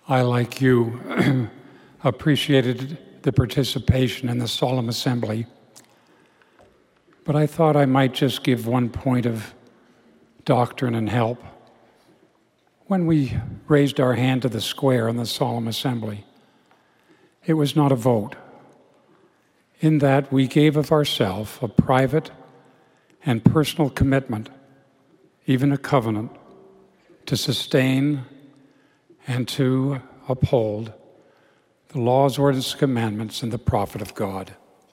I, like you, appreciated the participation in the solemn assembly, but I thought I might just give one point of doctrine and help. When we raised our hand to the square in the solemn assembly, it was not a vote. In that we gave of ourselves a private and personal commitment, even a covenant, to sustain and to uphold the laws, ordinances, commandments, and the prophet of God.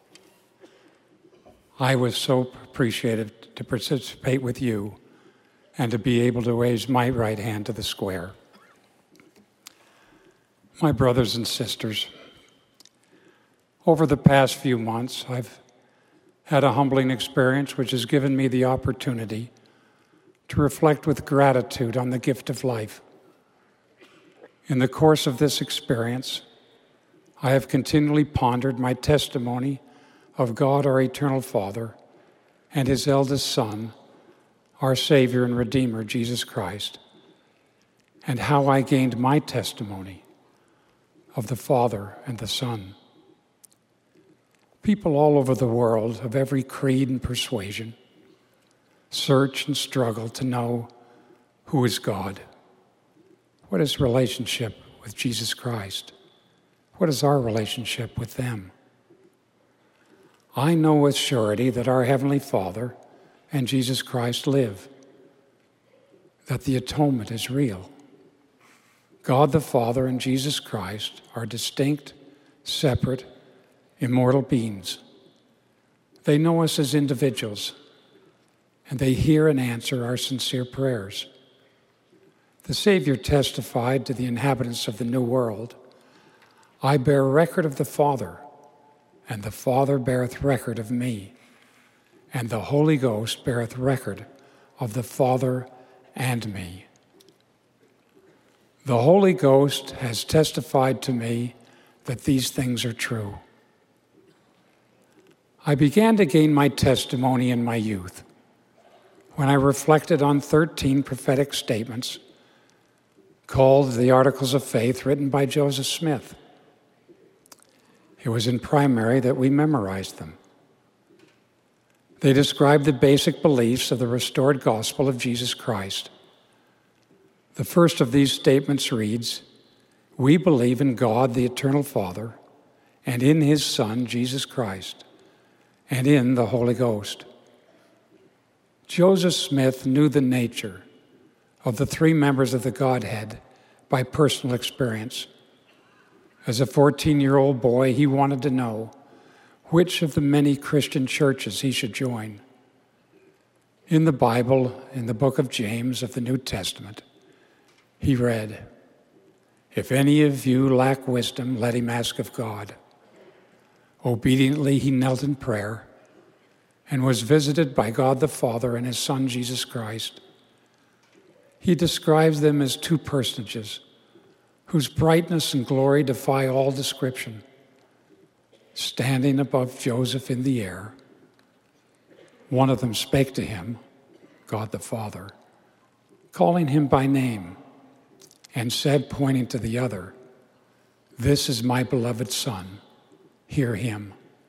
I was so appreciative to participate with you and to be able to raise my right hand to the square. My brothers and sisters, over the past few months, I've had a humbling experience which has given me the opportunity to reflect with gratitude on the gift of life. In the course of this experience, I have continually pondered my testimony of God, our eternal Father, and His eldest Son, our Savior and Redeemer, Jesus Christ, and how I gained my testimony of the Father and the Son. People all over the world of every creed and persuasion search and struggle to know who is God. What is relationship with Jesus Christ? What is our relationship with them? I know with surety that our Heavenly Father and Jesus Christ live, that the atonement is real. God the Father and Jesus Christ are distinct, separate, immortal beings. They know us as individuals, and they hear and answer our sincere prayers. The Savior testified to the inhabitants of the New World, I bear record of the Father, and the Father beareth record of me, and the Holy Ghost beareth record of the Father and me. The Holy Ghost has testified to me that these things are true. I began to gain my testimony in my youth when I reflected on 13 prophetic statements called the Articles of Faith, written by Joseph Smith. It was in primary that we memorized them. They describe the basic beliefs of the restored gospel of Jesus Christ. The first of these statements reads, "We believe in God, the eternal Father, and in His Son, Jesus Christ, and in the Holy Ghost." Joseph Smith knew the nature of the three members of the Godhead by personal experience. As a 14-year-old boy, he wanted to know which of the many Christian churches he should join. In the Bible, in the book of James of the New Testament, he read, "If any of you lack wisdom, let him ask of God." Obediently, he knelt in prayer and was visited by God the Father and His Son, Jesus Christ. He describes them as two personages whose brightness and glory defy all description. Standing above Joseph in the air, one of them spake to him, God the Father, calling him by name, and said, pointing to the other, "This is my beloved Son, hear him."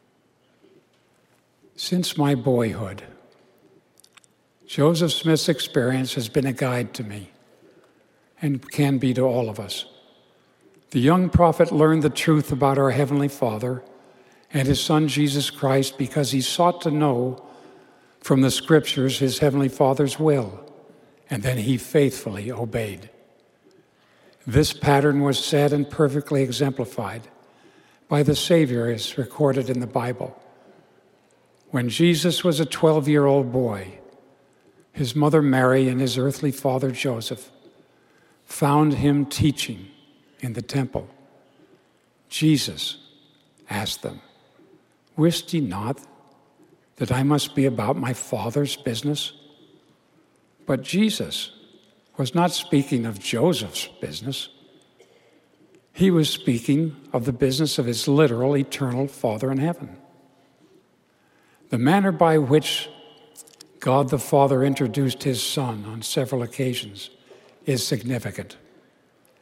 Since my boyhood, Joseph Smith's experience has been a guide to me and can be to all of us. The young prophet learned the truth about our Heavenly Father and His Son Jesus Christ because he sought to know from the Scriptures His Heavenly Father's will, and then he faithfully obeyed. This pattern was set and perfectly exemplified by the Savior as recorded in the Bible. When Jesus was a 12-year-old boy, His mother Mary and His earthly father Joseph found Him teaching in the temple. Jesus asked them, "Wist ye not that I must be about my Father's business?" But Jesus was not speaking of Joseph's business. He was speaking of the business of His literal, eternal Father in heaven. The manner by which God the Father introduced His Son on several occasions is significant.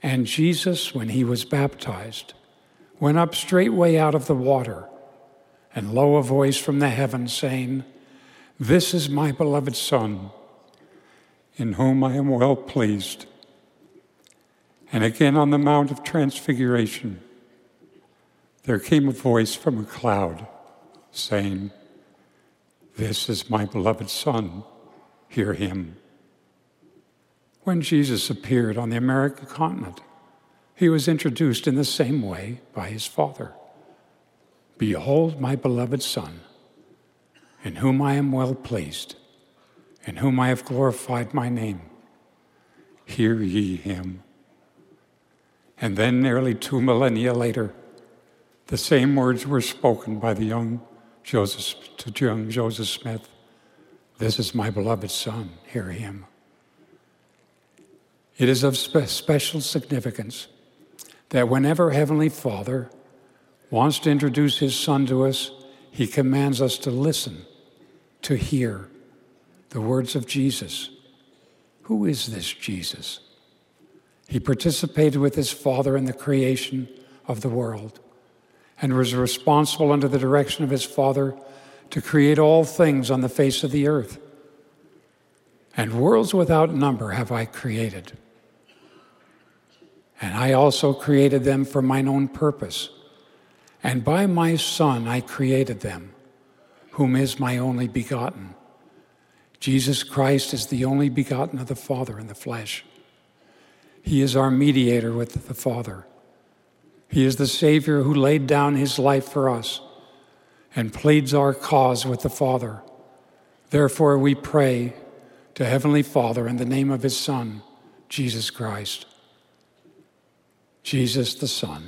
And Jesus, when he was baptized, went up straightway out of the water, and lo, a voice from the heavens saying, This is my beloved Son, in whom I am well pleased. And again on the Mount of Transfiguration, there came a voice from a cloud saying, This is my beloved Son, hear him. When Jesus appeared on the American continent, he was introduced in the same way by his Father. Behold my beloved Son, in whom I am well pleased, in whom I have glorified my name. Hear ye him. And then nearly 2 millennia later, the same words were spoken by the young Joseph Smith. This is my beloved Son, hear him. It is of special significance that whenever Heavenly Father wants to introduce his Son to us, he commands us to listen, to hear the words of Jesus. Who is this Jesus? He participated with his Father in the creation of the world and was responsible under the direction of his Father to create all things on the face of the earth. And worlds without number have I created. And I also created them for mine own purpose. And by my Son I created them, whom is my only begotten. Jesus Christ is the only begotten of the Father in the flesh. He is our mediator with the Father. He is the Savior who laid down his life for us and pleads our cause with the Father. Therefore we pray to Heavenly Father in the name of his Son, Jesus Christ. Jesus the Son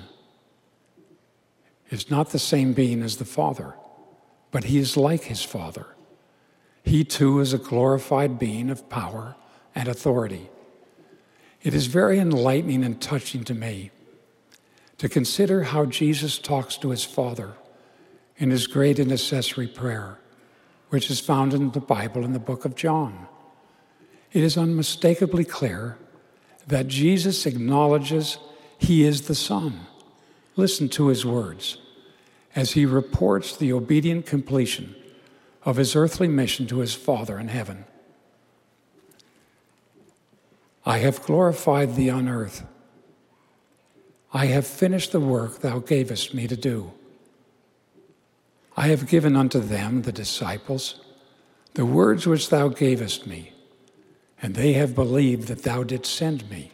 is not the same being as the Father, but he is like his Father. He too is a glorified being of power and authority. It is very enlightening and touching to me to consider how Jesus talks to his Father in his great intercessory prayer, which is found in the Bible in the book of John. It is unmistakably clear that Jesus acknowledges he is the Son. Listen to his words as he reports the obedient completion of his earthly mission to his Father in heaven. I have glorified thee on earth. I have finished the work thou gavest me to do. I have given unto them, the disciples, the words which thou gavest me, and they have believed that thou didst send me.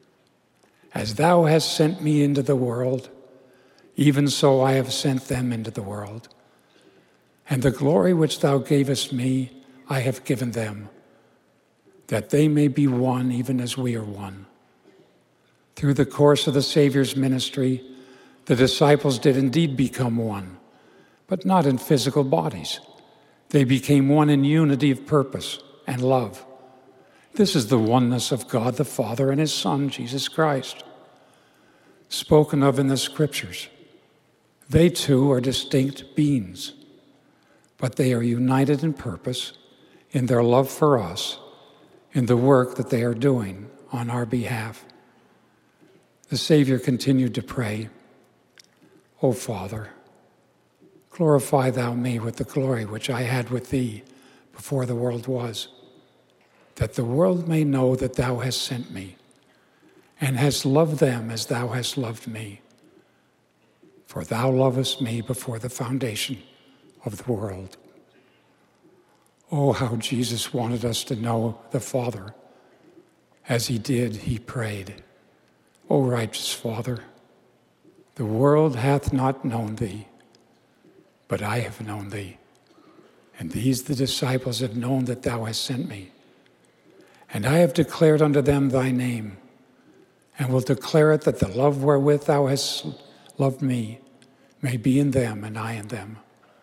As thou hast sent me into the world, even so I have sent them into the world. And the glory which thou gavest me, I have given them, that they may be one even as we are one. Through the course of the Savior's ministry, the disciples did indeed become one, but not in physical bodies. They became one in unity of purpose and love. This is the oneness of God the Father and his Son, Jesus Christ, spoken of in the Scriptures. They too are distinct beings, but they are united in purpose in their love for us, in the work that they are doing on our behalf. The Savior continued to pray, O Father, glorify thou me with the glory which I had with thee before the world was, that the world may know that thou hast sent me and hast loved them as thou hast loved me. For thou lovest me before the foundation of the world. Oh, how Jesus wanted us to know the Father. As he did, he prayed, O righteous Father, the world hath not known thee, but I have known thee. And these the disciples have known that thou hast sent me. And I have declared unto them thy name, and will declare it, that the love wherewith thou hast loved me may be in them and I in them.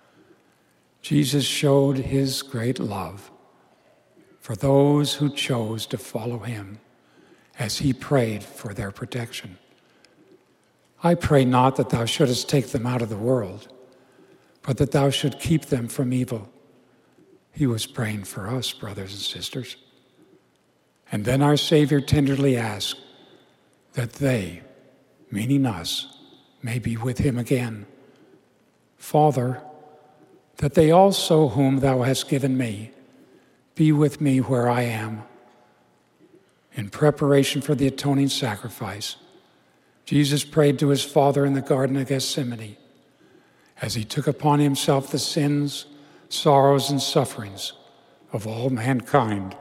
Jesus showed his great love for those who chose to follow him as he prayed for their protection. I pray not that thou shouldest take them out of the world, but that thou should keep them from evil. He was praying for us, brothers and sisters. And then our Savior tenderly asked that they, meaning us, may be with him again. Father, that they also whom thou hast given me be with me where I am. In preparation for the atoning sacrifice, Jesus prayed to his Father in the Garden of Gethsemane as he took upon himself the sins, sorrows, and sufferings of all mankind.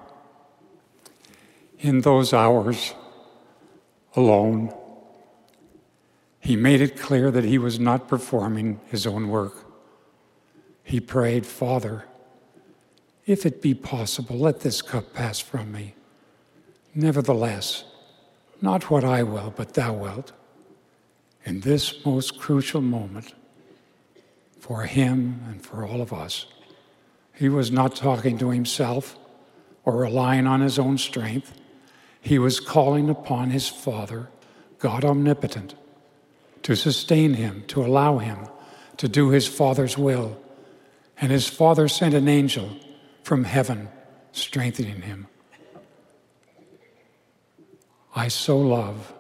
In those hours, alone, he made it clear that he was not performing his own work. He prayed, Father, if it be possible, let this cup pass from me. Nevertheless, not what I will, but thou wilt. In this most crucial moment, for him and for all of us, he was not talking to himself or relying on his own strength. He was calling upon his Father, God omnipotent, to sustain him, to allow him to do his Father's will. And his Father sent an angel from heaven, strengthening him. I so love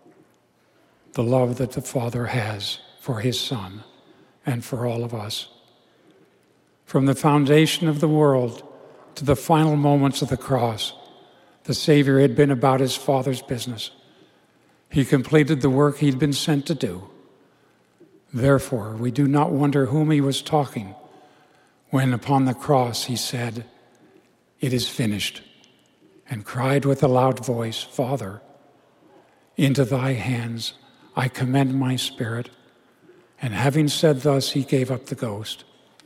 the love that the Father has for his Son and for all of us. From the foundation of the world to the final moments of the cross, the Savior had been about his Father's business. He completed the work he'd been sent to do. Therefore, we do not wonder whom he was talking when upon the cross he said, "It is finished," and cried with a loud voice, "Father, into thy hands I commend my spirit." And having said thus, he gave up the ghost.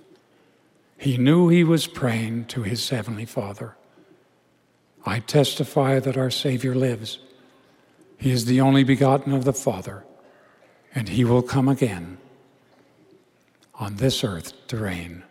He knew he was praying to his heavenly Father. I testify that our Savior lives. He is the only begotten of the Father, and he will come again on this earth to reign.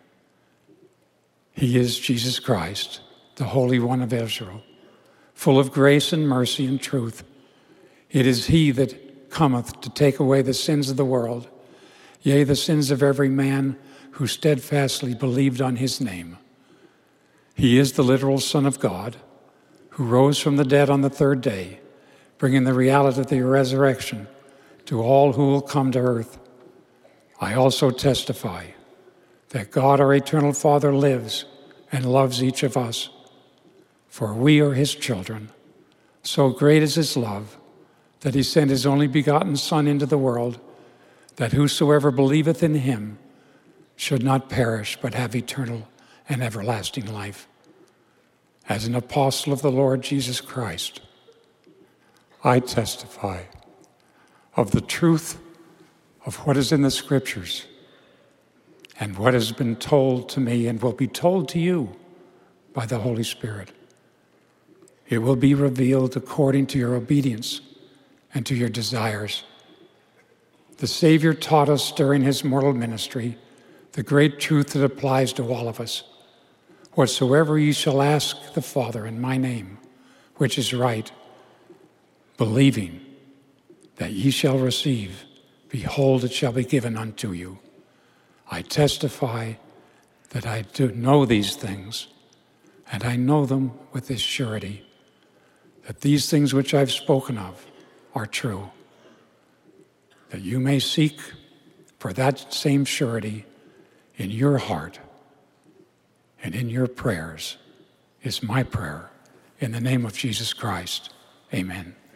He is Jesus Christ, the Holy One of Israel, full of grace and mercy and truth. It is he that cometh to take away the sins of the world, yea, the sins of every man who steadfastly believed on his name. He is the literal Son of God, who rose from the dead on the third day, bringing the reality of the resurrection to all who will come to earth. I also testify that God, our eternal Father, lives and loves each of us, for we are his children. So great is his love that he sent his only begotten Son into the world, that whosoever believeth in him should not perish, but have eternal and everlasting life. As an apostle of the Lord Jesus Christ, I testify of the truth of what is in the Scriptures and what has been told to me and will be told to you by the Holy Spirit. It will be revealed according to your obedience and to your desires. The Savior taught us during his mortal ministry the great truth that applies to all of us. Whatsoever ye shall ask the Father in my name, which is right, believing that ye shall receive, behold, it shall be given unto you. I testify that I do know these things, and I know them with this surety, that these things which I've spoken of are true, that you may seek for that same surety in your heart and in your prayers is my prayer. In the name of Jesus Christ, amen.